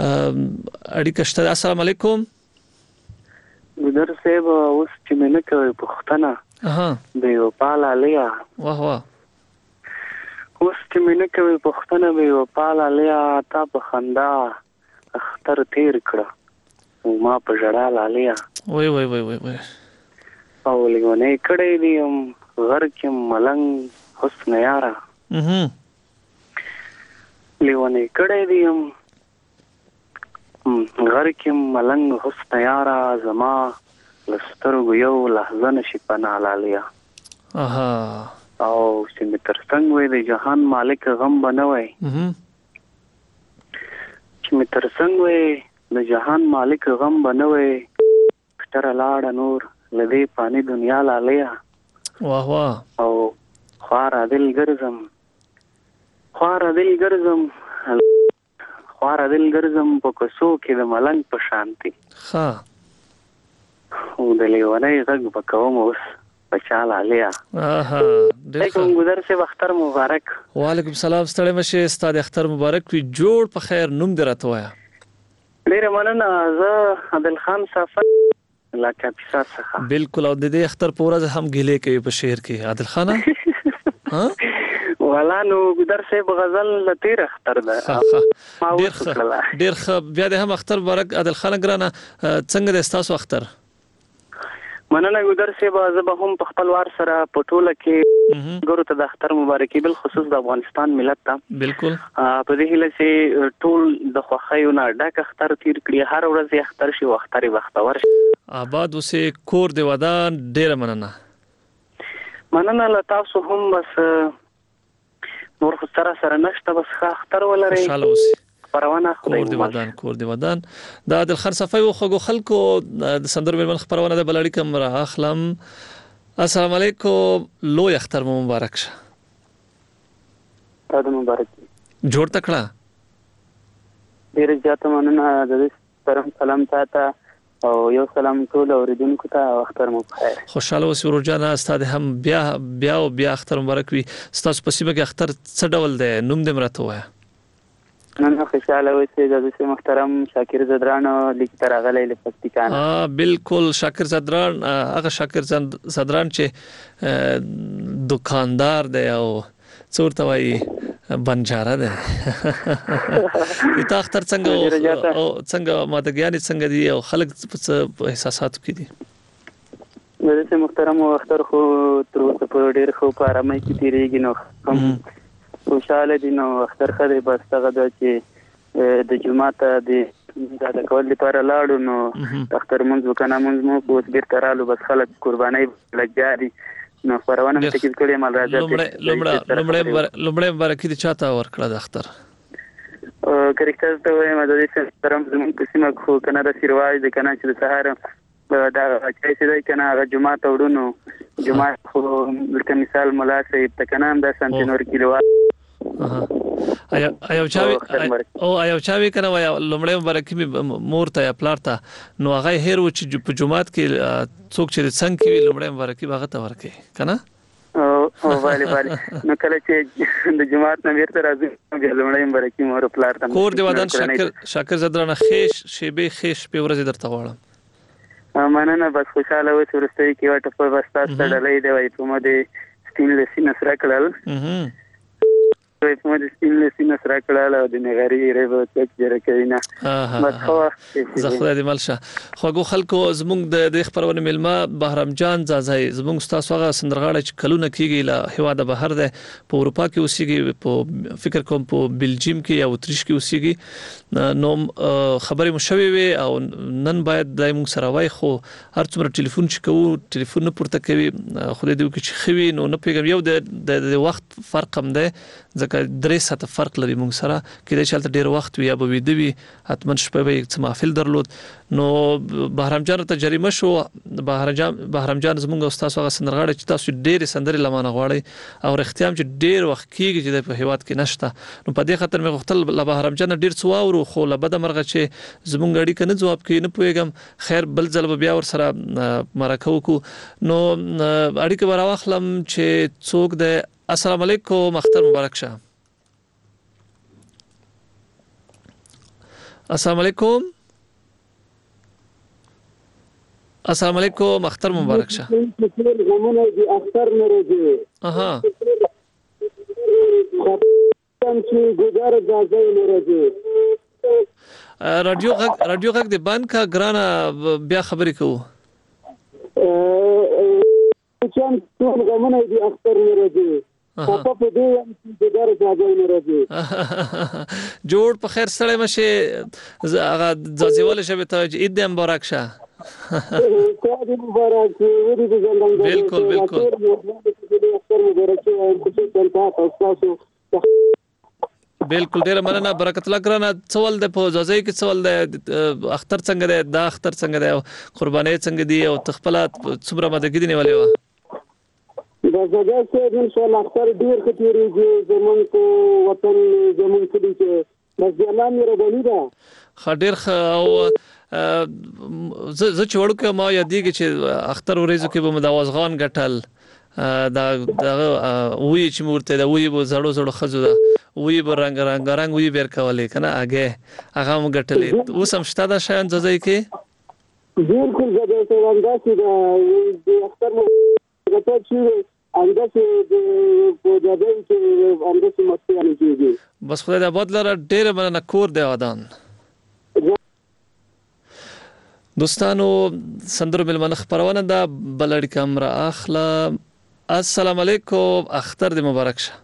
اړیکه شته. السلام علیکم ګدر صاحب اوس چې مینه کوي پښتنه اها د یو پالا لیا واه واه اوس چې مینه کوي پښتنه به یو پالا لیا تا په خندا اختر تیر کړه او ما په جړا لالیا وای وای وای وای وای او لګونه کړي دي غر کې ملنګ حسن یارا اها لیونه کړي دي غر کې ملنګ حسن یارا زما لسترګو یو لحظه نشي پنا لالیا اها او چې می تر څنګه وي د جهان مالک غم بنوي اها چې می تر څنګه وي د جهان مالک غم بنوي تر لاړ نور لدی پانی دنیا لالیا واه واه او خوار دل ګرزم خوار دل ګرزم خوار دل ګرزم په کوڅو کې د ملنګ په شانتي ها او د لیونۍ غږ په کوم اوس خوشاله لیا اها ډیر کوم ګذر سے اختر مبارک. وعلیکم سلام ستړی مشه استاد اختر مبارک وي جوړ په خیر نوم درته وایا. ډیر مننه زه عادل خان صافی لا کاپیسار څخه. بالکل او د دې اختر په ورځ هم ګیلې کوي په شعر کې عادل خان ها ولا نو ګذر سے غزل لتیر اختر ده ډیر ډیر بیا د هم اختر مبارک عادل خان ګرانه څنګه د تاسو اختر مننه ګذر سے به زه هم په خپل وار سره په ټوله کې ګورو ته د اختر مبارکي بل خصوص د افغانستان ملت ته بالکل په دې هیله چې ټول د خوښیو نه ډک اختر تیر کړي هر ورځ اختر شي وختر وختور آباد اوسه کور دی ودان ډیر مننه مننه له تاسو هم بس نور خو سره سره نشته بس اختر ولري خوشاله اوسئ خبرونه کور دی ودان کور دی ودان دا د خر صفای او خو خلکو د سندر ملمن خبرونه د بلړی کم را اخلم. السلام علیکم لو اختر مبارک شه تاسو مبارک جوړ تکړه ډیر زیاته مننه د دې پرم سلام تاته او یو سلام ټول اوریدونکو ته اختر مو بخیر. خوشاله اوسئ ورجانه استاد هم بیا بیا او بیا اختر مبارک وي. تاسو په سیمه کې اختر څه ډول دی نوم دې مرته وایا. نن خوشاله اوسئ د محترم شاکر زدران لیک ترغلې لپتیکان ها بالکل شاکر زدران هغه شاکر زدران چې دکاندار دی او څورته وای بنجاره ده تا اختر څنګه او څنګه مادګیان څنګه دي او خلک په احساساتو کې دي. د محترم اختر خو تر اوسه په ډیر خو په آرامۍ کې تیریږي نو خوشاله دي نو اختر خدای بس هغه د چې د جمعه ته د د کول لپاره لاړو نو اختر مونږ وکنه مونږ مو اوس بیرته رالو بس خلک قرباني لګاري نو پرونه مې تکل کړی مال راځي. لمړی لمړی لمړی برکې دي چاته ورکړه د اختر کریکټر ته وایم د دې سره زموږ په سیمه خو کنه د سیروای د کنه چې د سهار دا چې چې د کنه هغه جمعه ته وډونو جمعه خو لکه مثال مولا صاحب ته کنه د سنتینور کیلو ایا ایا چاوي او ایا چاوي کنه وای لمړی برکې مور ته یا پلار ته نو هغه هیر و چې په جمعات کې څوک چې څنګه کې لمړی برکې هغه ته ورکې کنه او والي والي نو کله چې د جمعات نه ورته راځي بیا لمړی برکې مور پلار ته کور دی ودان شاکر شاکر زدرانه خیش شیبه خیش په ورځ درته غواړم. مننه بس خوشاله اوسئ ورستۍ کې واټ په واسطه ستړلې دی وای په مده سټینلس نسره کړل په مده سټینلس نسره کړل او د نغری ریبو تک جره کینا بس خو زخره د ملشه خوګو خلکو زمونږ د خبرونه ملما بهرام جان زازای زمونږ تاسو هغه سندرغاړي چې کلونه کیږي له هوا د بهر ده په اروپا کې اوسېږي په فکر کوم په بلجیم کې یا اتریش کې اوسېږي نو خبرې مو شوي وي او نن باید دای موږ سره وای خو هر څومره ټلیفون چې کوو ټلیفون نه پورته کوي خو دې دوی چې خوي نو نه پیګم یو د وخت فرق هم ده ځکه درې ساعته فرق لري موږ سره کله چې ډیر وخت وي یا به وي دوی حتمن شپه به یک محفل درلود نو بهرام جان ته جریمه شو بهرام جان بهرام جان زموږ استاد هغه سندرغاړي چې تاسو ډېر سندري لمانه غواړي او اختیام چې ډېر وخت کیږي چې په هیواد کې نشته نو په دې خاطر مې غوښتل ل بهرام جان ډېر څو اورو خو له بده مرغه چې زموږ اړیکه نه جواب کوي نه پوهیږم خیر بل ځل بیا ور سره مرکه وکړو نو اړیکه براوخلم چې څوک د السلام علیکم اختر مبارک شه. السلام علیکم السلام علیکم اختر مبارک شه. اختر نروزي اها چې ګزار ځای نروزي رادیو غږ رادیو غږ د بند کا ګرانه بیا خبرې کوو چې ټول غمونه دي اختر نروزي په په دې چې ګزار ځای نروزي جوړ په خیر سره مشه هغه ځازیواله شوی ته عید مبارک شه. بالکل بالکل بالکل ډیر مننه برکت الله ګرانه سوال د په ځای کې سوال د اختر څنګه دی دا اختر څنګه دی قرباني څنګه دی او تخپلات څومره مدګې دی نیولې و دا ځای چې ان شاء الله اختر ډیر کتيريږي زمون کو وطن زمون کلی چې بس الله مې رباني دا خډیر او زه چې وړو کې ما یادېږي چې اختر ورځو کې به مداوزغان ګټل دا دا وی چې مورته دا وی به زړو زړو خزو دا وی به رنگ رنگ رنگ وی بیر کولې کنه هغه هغه مو ګټلې اوس هم شته دا شان ځای کې بالکل زه د څنګه چې د اختر مو ګټل شي انده چې په دې کې انده چې مستیانه کیږي بس خدای دې آباد لره ډېر مننه کور دی ودان دوستانو سندرو ملمنه خبرونه دا بلړ کمره اخلا السلام علیکم اختر دې مبارک شه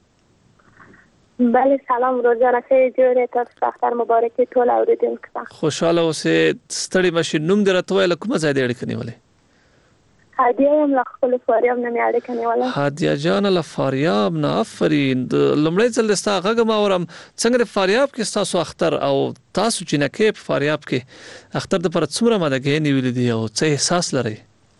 بله سلام روزانه خیلی جوړه تاسو اختر مبارک ټول اوریدونکو خوشاله اوسه ستړي ماشي نوم دې راته ویل کومه ځای دې اړیکه نیولې هدیه هم له خپل فاریاب نه مې اړیکه نیوله هدیه جان له فاریاب نه آفرین لمړی ځل ستا غږ ما اورم څنګه د فاریاب کې تاسو اختر او تاسو چې نه کې په فاریاب کې اختر د پر څومره مدګې نیولې دي او څه احساس لري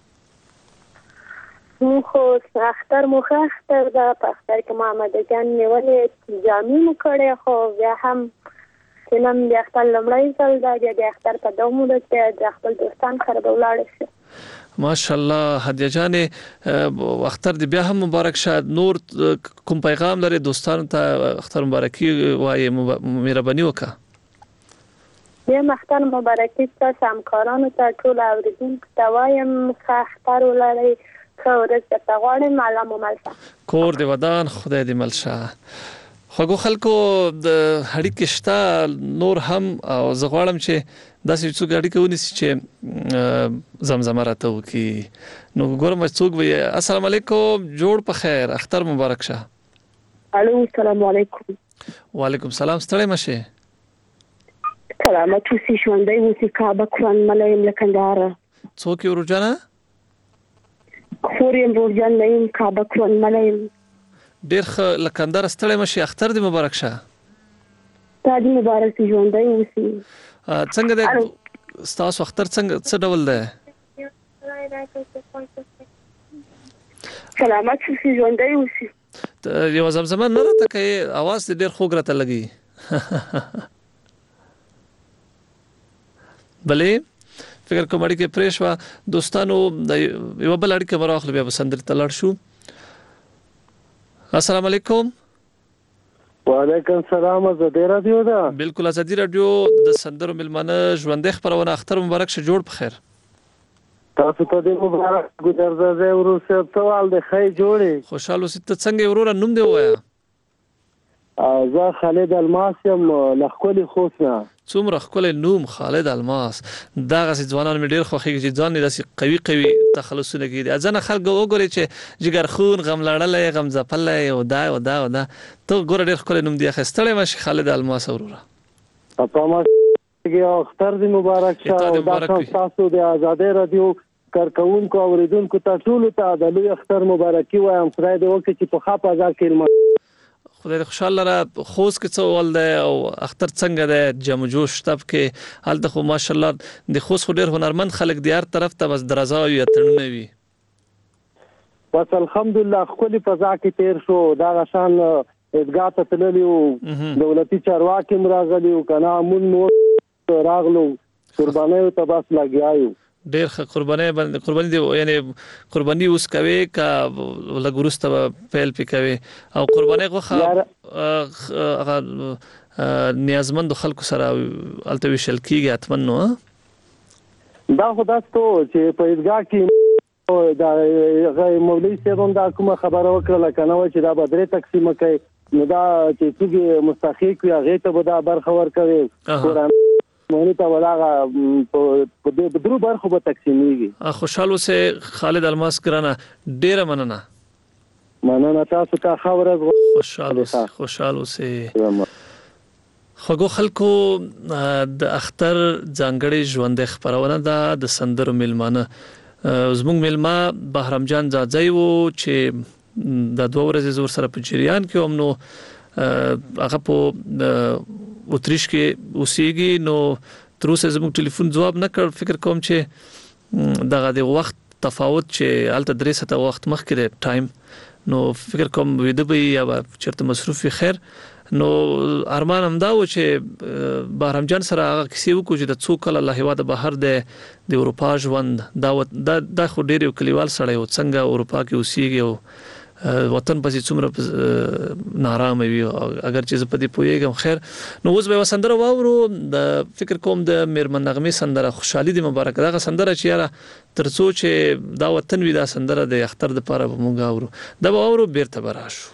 مو خو اختر مو اختر د اختر کې ما مدګان نیولې جامې مو کړې خو بیا هم چې نن د اختر لمړی ځل دا د اختر په دومره د خپل دوستان سره ولاړ شي ماشاءالله هدیه جان اختر دې بیا هم مبارک شه نور کوم پیغام لري دوستانو ته اختر مبارکي وایي مهرباني وکړه بیا اختر مبارکي تاسو همکارانو ته ټول اوریدونکو ته وایم اختر ولرئ ښه ورځ درته غواړم الله مو ملشه کور دې ودان خدای دې ملشه خوږو خلکو د اړیکې شته نور هم او زه غواړم چې داسې څوک اړیکه ونیسي چې زمزمه راته وکړي نو ګورم څوک وي السلام علیکم جوړ په خیر اختر مبارک شه الو السلام علیکم وعلیکم السلام ستړی مشه سلامت اوسئ ژوندی اوسئ کعبه قرآن ملایم له کندهاره څوک یې ورجانه خور یم ورجان لایم کعبه قرآن ملایم ډیر ښه له کندهاره ستړی مشه اختر دې مبارک شه تا دې مبارک شي ژوندی اوسئ څنګه د ستاسو اختر څنګه څه ډول دی سلامت اوسئ ژوندی اوسئ یو زمزمه نه راته کوي اواز دې ډیر خوږ راته لګي بلې فکر کوم اړیکه پریشوا دوستانو یو بل اړیکه مراخله بیا بسندر تلړ شو السلام علیکم وعلیکم السلام ازادي رادیو دا بالکل ازادي رادیو د سندرو ملمنه ژوندې خبرونه اختر مبارک شه جوړ بخیر تاسو ته د مبارک ګذرځه ورسره سوال د خی جوړي خوشاله ست څنګه ورور نوم دی وایا زه خالد الماس یم لخکلی خوسنا څومره خپل نوم خالد الماس دا غسي ځوانان مې ډیر خوخي چې ځان داسې قوي قوي تخلصونه کوي ځنه خلک وګوري چې جګر خون غم لړلې غم ځپلې او دا او دا او دا ته ګور ډیر خپل نوم دی خستړې مشه خالد الماس وروره په ما کې اختر دې مبارک شه او دا تاسو د آزادۍ رادیو کارکونکو اوریدونکو ته ټول ته د لوی اختر مبارکي وایم خدای دې وکړي چې په ښه بازار کې خدای خوشاله را خوش کې څه ول دی او اختر څنګه دی جم جوش تب کې حالت خو ماشاءالله د خوش ډیر هنرمند خلک دی هر طرف ته بس درزا وي تړنه وي بس الحمدلله خپل فضا کې تیر شو دا غشان ادګا ته تللیو دولتي چارواکي راغلیو کنه مون مو راغلو قرباني ته بس لګیایو ډیر قرباني باندې قرباني دی یعنی قرباني اوس کوي کا لګورسته پیل پکوي او قرباني غوخه هغه نیازمند خلکو سره التوي شل کیږي اتمنو دا خداستو چې په ادګه کې دا غي مولوی سیبون دا کومه خبره وکړه کنه چې دا بدرې تقسیم کوي نو دا چې څنګه مستحق وي هغه ته به دا برخه ورکوي قرآن مونږ ته ولاغه په دې بدرو برخه به تقسیمېږي خوشاله سه خالد الماس ګرانه ډیره مننه مننه تاسو ته خبره خوشاله خوشاله سه خوګو خلکو د اختر ځانګړي ژوند خبرونه ده د سندرو ملمانه زموږ ملما بهرام جان زاځي وو چې د دوه ورځې زور سره په جریان کې هم نو هغه په اتریش کې اوسېږي نو تر اوسه زموږ ټلیفون جواب نه کړ فکر کوم چې دغه د وخت تفاوت چې الته درې ساعته وخت مخکې ټایم نو فکر کوم ویده به یا چرته مصروف خیر نو ارمان هم دا و چې بهرام جان سره هغه کیسې وکړو چې د څو کله له هیواده بهر د اروپا ژوند دا دا خو ډېر یو کلیوال سړی و څنګه اروپا کې اوسېږي او وطن پسې څومره نارامه وي اگر چې زه په دې پوهېږم. خیر نو اوس به یوه سندره واورو د فکر کوم د میرمن نغمې سندره خوشحالي دې مبارک دغه سندره چې یاره تر څو چې دا وطن وي دا سندره د اختر دپاره به موږ اورو دا به واورو بېرته به راشو.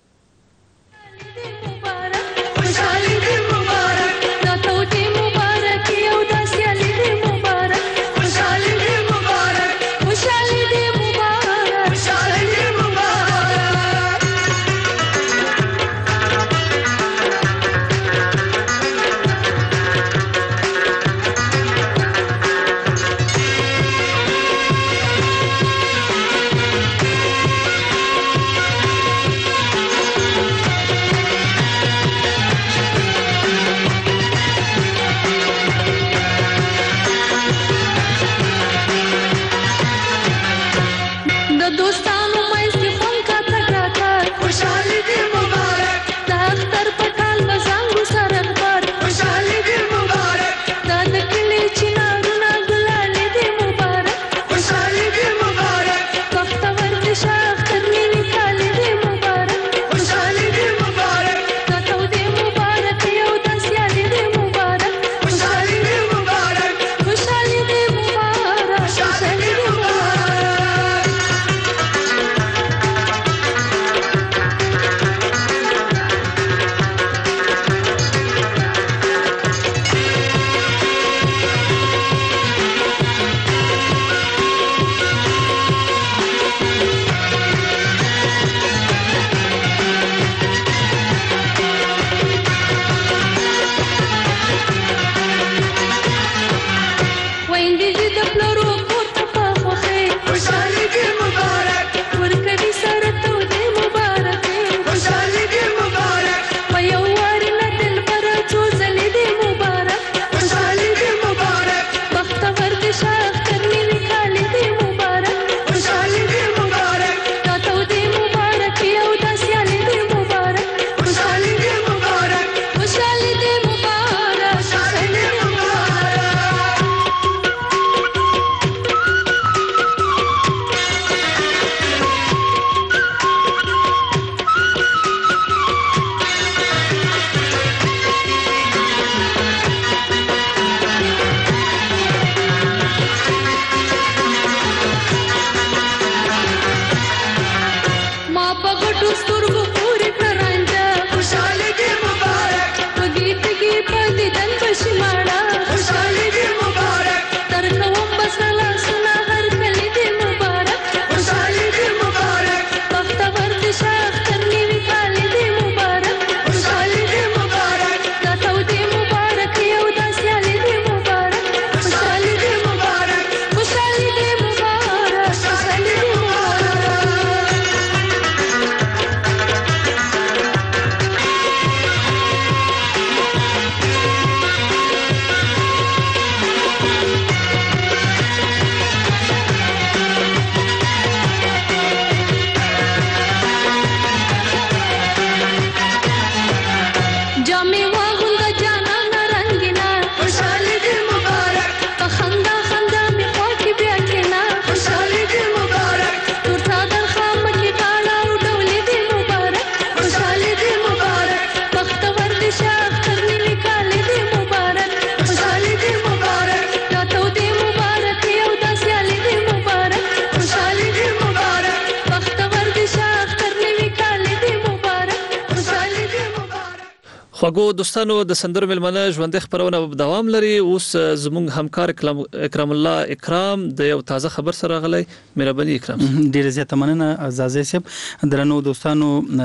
خواږو دوستانو د سندرو ملمنه ژوندۍ خبرونه به دوام لري. اوس زموږ همکار اکرام الله اکرام د یو تازه خبر سره غلی. مهرباني اکرام. ډیر زیاته مننه عزازي صاحب. درنو دوستانو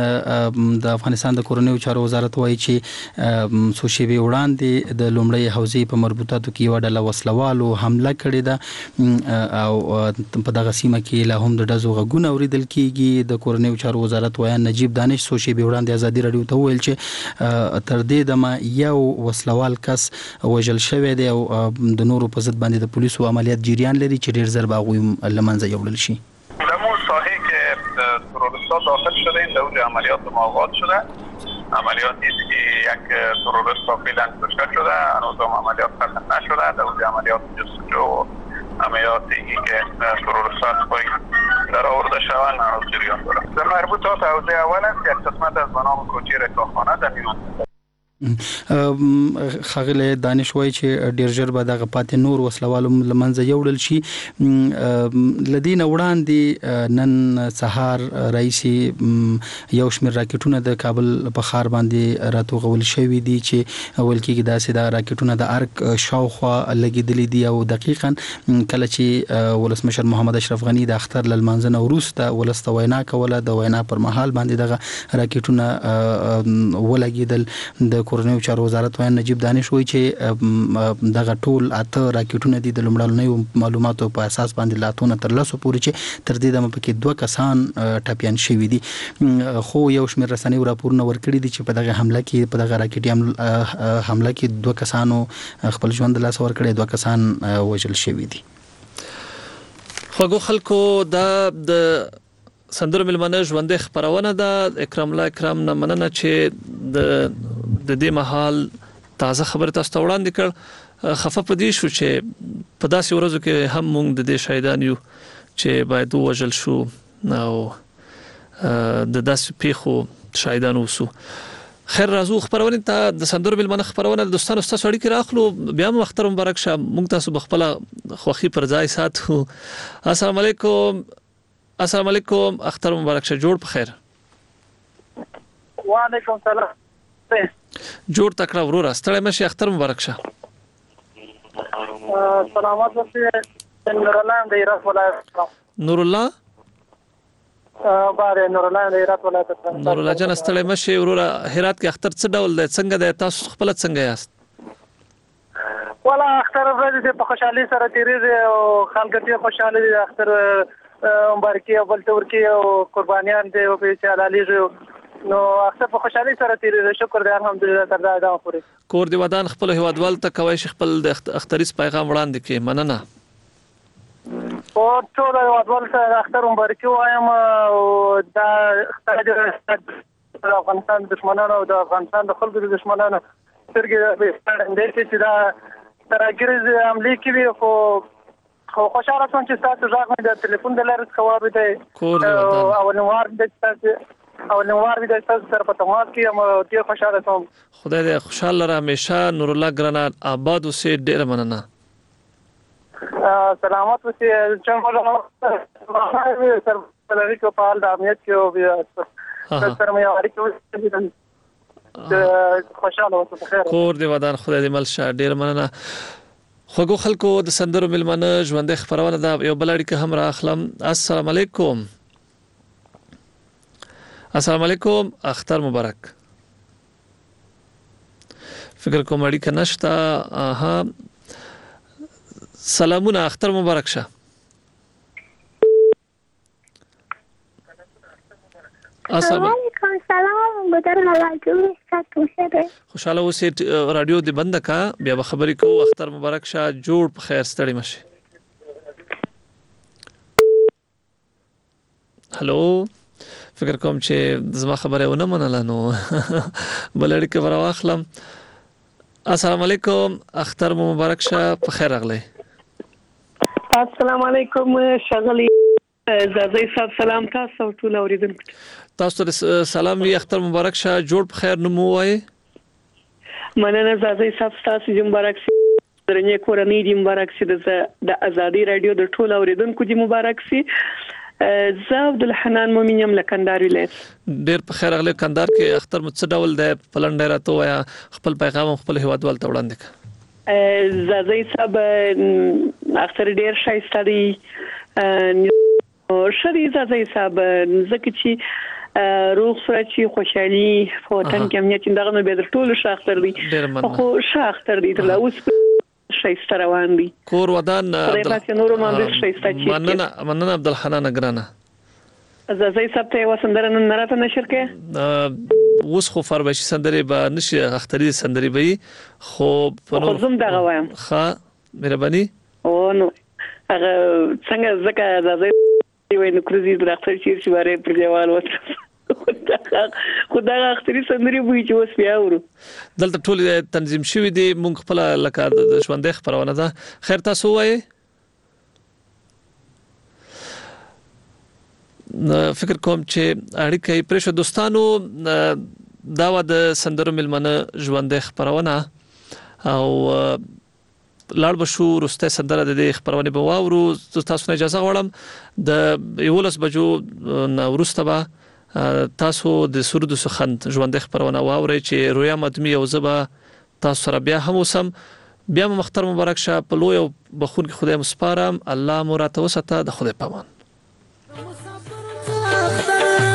د افغانستان د کورنیو چارو وزارت وایي چې څو شیبې وړاندې د لومړی حوزې په مربوطاتو کې یو ډله وسلوالو حمله کړې ده او په دغه سیمه کې لا هم د ډزو غږونه اوریدل کیږي. د کورنیو چارو وزارت وایي نجیب دانش څو شیبې وړاندې ازادي رادیو ته وویل چې تر دې دمه یو وسلوال کس وژل شوی دی او د نورو په ضد باندې د پولیسو عملیات جریان لري چې ډیر زر باغوي لمنځه یوړل شي. در مو ساحه که تروریست‌ها داخل شده این دور عملیات ما آغاز شده عملیاتی است که یک تروریست را فعلا کشته شده، هنوز هم عملیات ختم نشده. در عملیات جستجو و عملیاتی که تروریست‌ها پای در آورده شوند هنوز جریان دارد. در مربوطات حوزه اول است یک قسمت از بنام کوچه رکابخانه در میان خغله دانش وای چې ډیر ژر به دغه پاتې نور وسلوالو لمنځه یوړل شي. لدین وړاندې نن سهار رئیسي یو شمېر راکټونه د کابل په ښار باندې راتوغول شوي دي چې اول کې داسې د راکټونه د ارک شاوخوا لګیدلې دي او دقیقاً کله چې ولسمشر محمد اشرف غنی د اختر لمنځنه وروسته ولسته وینا کوله د وینا پر مهال باندې دغه راکټونه ولګیدل. د کورنیو چارو وزارت وایي نجیب دانش وایي چې دغه ټول اته راکټونه دي د لومړنیو معلوماتو په اساس باندې لاتونه تر لاسو پورې چې تر دې دمه پکې دوه کسان ټپيان شوي دي. خو یو شمېر رسنیو راپورونه ورکړي دي چې په دغه حمله کې په دغه راکټي حمله کې دوه کسانو خپل ژوند له لاسه ورکړي، دوه کسان وژل شوي دي. خو خلکو د د سندرو ملمنه ژوندې خبرونه ده. اکرام الله اکرام نه مننه چې د د دې محل تازه خبر تاسو ته وړاندې کړ. خفه پدې شو چې په داسې ورځو کې هم موږ د دې شهیدان یو چې باید وژل شو او د داسې پیښو شهیدان وسو. خیر راځو خبرونه ته د سندرو ملمنه خبرونه د دوستانو ستاسو اړیکې راخلو. بیا هم اختر مبارک شه. موږ تاسو بخپل خوخي پر ځای ساتو. السلام علیکم. السلام علیکم. اختر مبارک شه. جوړ په خیر. وعلیکم السلام. جوړ تکړه ورور ستړی مشه. اختر مبارک شه. سلامات ورته نور الله د هرات ولایت. نور الله باره نور الله د هرات ولایت. نور الله جان ستړی مشه ورور. هرات کې اختر څه ډول دی؟ څنګه دی؟ تاسو خپل څنګه یاست؟ ولا اختر ورځ په خوشحالي سره تیریږي او خلک ته خوشاله دي. اختر مبارکي او بل تور کې او قربانيان دي او په چالاليږي نو اختر په خوشحالي سره تیریږي. شکر دی الحمدلله تر دا ادم پورې. کور دی ودان خپل هوادوال ته کوي خپل د اختریس پیغام وړاندې کې مننه. او ټول هوادوال ته اختر مبارکي وایم او دا اختر د افغانستان دښمنانو او د افغانستان د خلکو د دښمنانو سترګې به ستړي چې دا ترګریز عملي کوي. خو خو خوشاله شوم چې تاسو ځاګ مې د ټلیفون د لارې څخه واورېدل او نوار د تاسو او نوار د تاسو سره په تماس کې هم ډیر خوشاله شوم. خدای دې خوشاله را همیشه. نور الله ګرانه آباد اوسې. ډیر مننه. سلامات اوسې. چې موږ سره بلري کو په حال د امنیت کې او بیا سره مې اړیکې خوشاله اوسه. بخیر. کور دې ودان. خدای دې ملشه. ډیر مننه. خوګو خلکو د سندرو ملمنه ژوندې خبرونه ده. یو بل اړیکه هم راخلم. السلام علیکم. السلام علیکم. اختر مبارک. فکر کوم اړیکه نشته. اها سلامونه. اختر مبارک شه. السلام علیکم. سلام ګدر راځو تاسو سره. خوشاله اوسې. رادیو دې بند کا بیا به خبرې کوو. اختر مبارک شه. جوړ په خیر. ستړي مشه. هالو. فکر کوم چې زما خبره ونه منله نو بلړی کې ورواخلم. السلام علیکم. اختر مبارک شه. په خیر راغلی. السلام علیکم. شغلی زازی صاحب سلام تاسو ټول اوریدونکو تاسو ته سلام وی. اختر مبارک شه. جوړ په خیر. نو مو وای مننه زازی صاحب تاسو دې مبارک سي. درنه کورنۍ دې مبارک سي. د ازادي رادیو د ټول اوریدونکو دې مبارک سي. زه عبدالحنان مومن یم له کندهار ولایت. ډیر په خیر غلی. کندهار کې اختر مو څه ډول دی؟ پلان ډیر راته وایا. خپل پیغام خپل هیوادوال ته وړاندې کړه. زازی صاحب اختر ډیر ښایسته دی. شری زازی صاحب زکه چې روغ سره خوشحالي په وطن کې امنیت دغه نو به در ټول شاختر دی. خو شاختر دی تر اوس شایسته روان دي. کور ودان مننه مننه عبدالحنان ګرانه. زازی صاحب ته وسندره نن راته نشر کې اوس خو فربشي سندري به نشي. اختري سندري به خو په زم دغه وایم. ښه مهرباني. او نو هغه څنګه زکه زازی وای نو کروزي د اختر چې باره پر دیوال وته خدای اختری سندري وی چې اوس بیا ورو دلته ټول تنظیم شوی دی مونږ خپل لکه د ژوندې خبرونه ده خیر تاسو وایي فکر کوم چې اړیکې پرېښو دوستانو دا و د سندرو ملمنه ژوندې خبرونه او لاړ بشو رسته سندره د خبرونه به واورو تاسو نه اجازه غواړم د یولس بجو نورسته به تاسو د سرود سخند ژوندې خبرونه واورئ چې رویا مدمي او زبا تاسو سره بیا هم وسم بیا مختر مبارک شه په لوی او بخون کې خدای مسپارم الله مو راته وساته د خدای پامان